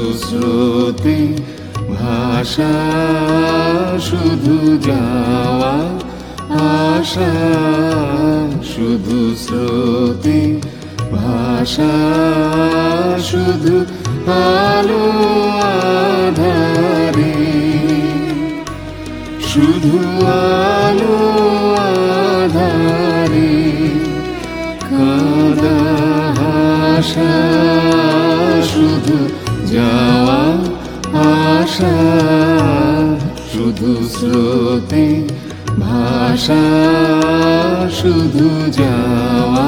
স্রোতে ভাষা, শুধু যাওয়া আশা, শুধু স্রোতে ভাষা, শুধু আলো আধারে, শুধু আলো আধারে, কাঁদা হাসা, শুধু যাওয়া আশা, শুধু স্রোতে ভাষা, শুধু যাওয়া।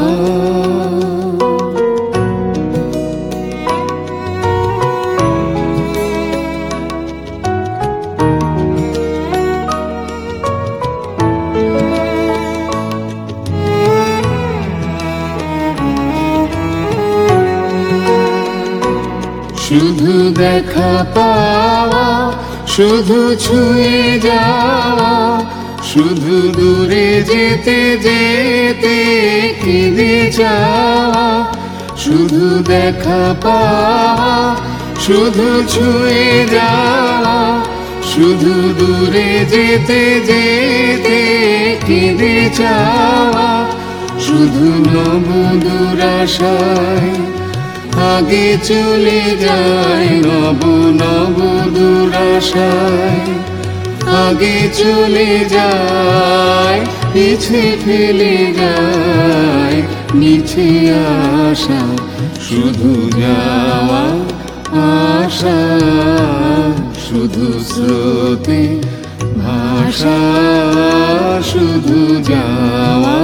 শুধু দেখা পাওয়া, শুধু ছুঁয়ে যাওয়া, শুধু দূরে যেতে যেতে কেঁদে যাওয়া, শুধু দেখা পাওয়া, শুধু ছুঁয়ে যাওয়া, শুধু দূরে যেতে যেতে কেঁদে যাওয়া, শুধু নব দুরাশায় আগে চলে যায়, নব নব দুরাশায় আগে চলে যায়, পিছে ফেলে যায় নিচে আসা, শুধু যাওয়া আশা, শুধু স্রোতে ভাষা, শুধু যাওয়া।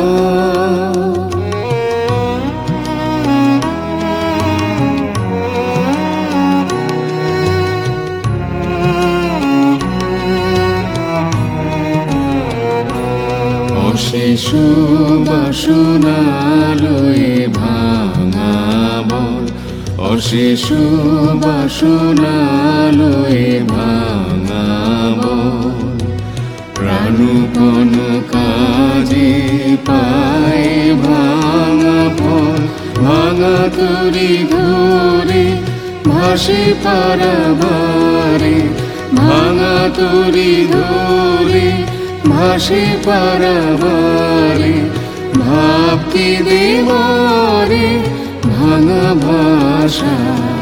অশেষ বাসনা লয়ে ভাঙা মন, অশেষ বাসনা লয়ে ভাঙা মন, প্রাণপণ কাজে পায় ভাঙা ফল, ভাঙা তরি ধরে ভাসে পারাবারে, ভাঙা তরি ধরে ভাসে পারাবারে, ভাবতে দেবরে ভাঙা ভাষা,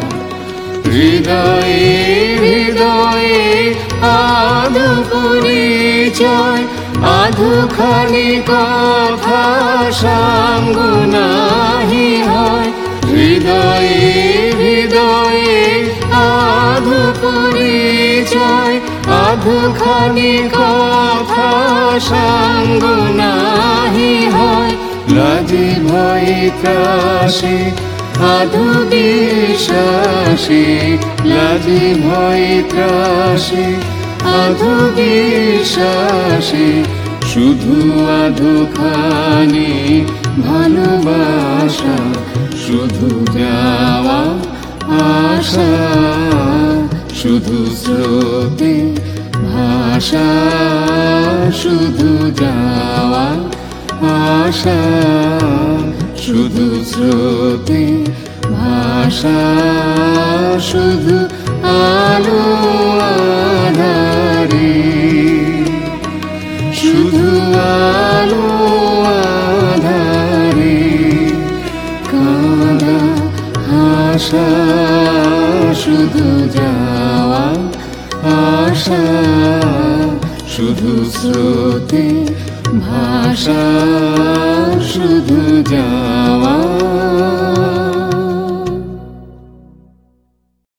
হৃদয়ে হৃদয়ে আধো পরিচয়, আধো খালি কথা সাঙ্গ নাহি হয়, হৃদয়ে হৃদয়ে আধো পরিচয়, আধো খালি কথা সাঙ্গ নাহি হয়, লাজে ভয়ে ত্রাসে আধো বিশ্বাসে, লাজে ভয়ে ত্রাসে আধো বিশ্বাসে, শুধু আধো খানি ভালোবাসা, শুধু যাওয়া আশা, শুধু স্রোতে ভাষা, শুধু যাওয়া আশা, শুধু স্রোতে ভাষা, শুধু আলো আধারে, শুধু আলো আধারে, কাঁদা হাসা, শুধু যাওয়া আশা, শুধু স্রোতে ভাষা, শুধু যাওয়া।